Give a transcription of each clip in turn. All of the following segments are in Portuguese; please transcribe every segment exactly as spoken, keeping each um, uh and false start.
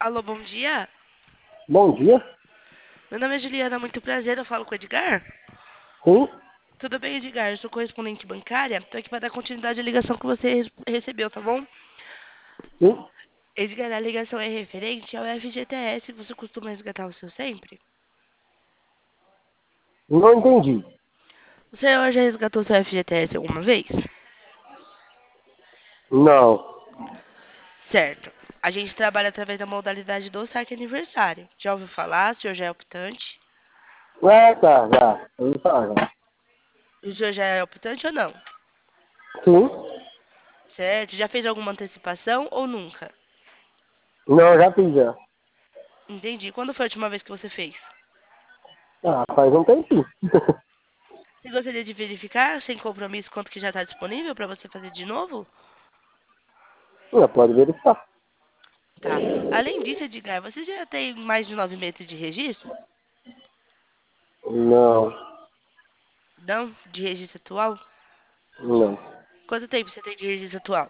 Alô, bom dia. Bom dia. Meu nome é Juliana, muito prazer. Eu falo com o Edgar. Sim, Tudo bem, Edgar? Eu sou correspondente bancária. Estou aqui para dar continuidade à ligação que você res- recebeu, tá bom? sim. Edgar, a ligação é referente ao F G T S. Você costuma resgatar o seu sempre? Não entendi. O senhor já resgatou o seu F G T S alguma vez? Não. Certo. A gente trabalha através da modalidade do saque aniversário. Já ouviu falar? O senhor já é optante? É, tá, já. Eu vou falar, já. O senhor já é optante ou não? Sim. Certo. Já fez alguma antecipação ou nunca? Não, já fiz já. Entendi. Quando foi a última vez que você fez? Ah, faz um tempinho. Você gostaria de verificar, sem compromisso, quanto que já está disponível para você fazer de novo? Já pode verificar. Tá. Além disso, Edgar, você já tem mais de nove meses de registro? Não, Não? De registro atual? não. Quanto tempo você tem de registro atual?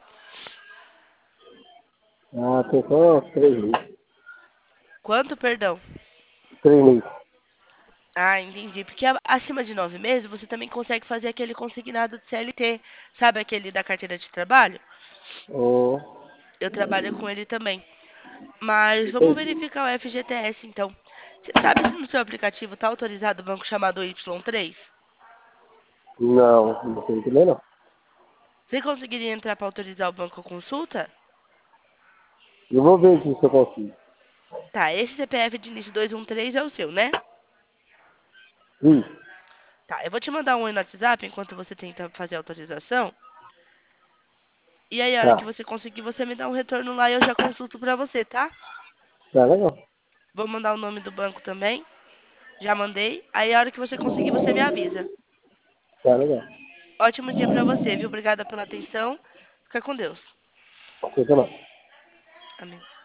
Ah, tem só três meses. Quanto, perdão? Três meses. Ah, entendi. Porque a- acima de nove meses, você também consegue fazer aquele consignado de C L T. Sabe aquele da carteira de trabalho? Oh, Eu trabalho com ele também. Mas vamos entendi. verificar o F G T S, então. Você sabe se no seu aplicativo está autorizado o banco chamado Y três? Não, não sei entender não. Você conseguiria entrar para autorizar o banco consulta? Eu vou ver aqui se eu consigo. Tá, esse C P F de início dois um três é o seu, né? Isso. Tá, eu vou te mandar um oi no WhatsApp enquanto você tenta fazer a autorização. E aí, a hora que Tá. você conseguir, você me dá um retorno lá e eu já consulto pra você, tá? Tá legal. Vou mandar o nome do banco também. Já mandei. Aí, a hora que você conseguir, você me avisa. Tá legal. Ótimo dia pra você, viu? Obrigada pela atenção. Fica com Deus. Fica não. Amém.